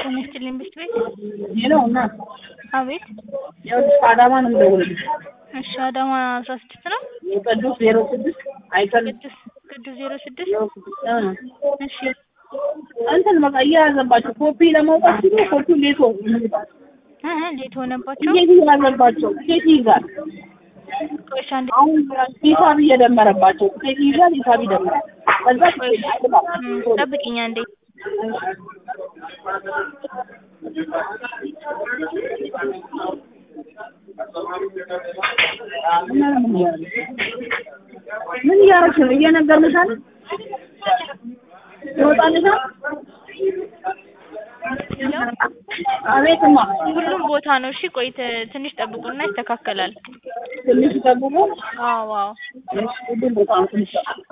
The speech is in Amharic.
ተነስተልኝ ብትቤት ሄሎና አቤት ያው አዳማ ነው የምደውልልሽ። እሺ አዳማ 16 ነው ቅዱስ 06 አይከል ቅዱስ 06 እሺ እንትን በቃ እያያዘባቸው ኮፒ ለማውጣት ሲሉ ኮፒ ሌቶ ሌት ሆነባቸው እየያዘባቸው ኬት ይይዛል። ቆይሻ እንደ አሁን ሂሳብ እየደመረባቸው ኬት ይይዛል ሂሳብ ይደምራል። ከዛ ጠብቂኝ አንዴ ምን እያደረግሽ ነው? እየነገርንሻል ይወጣልሻል። አቤትማ ሁሉም ቦታ ነው። እሺ ቆይ ትንሽ ጠብቁና ይስተካከላል። ትንሽ ጠብቁ። አዎ ሁሉም ቦታ ነው ትንሽ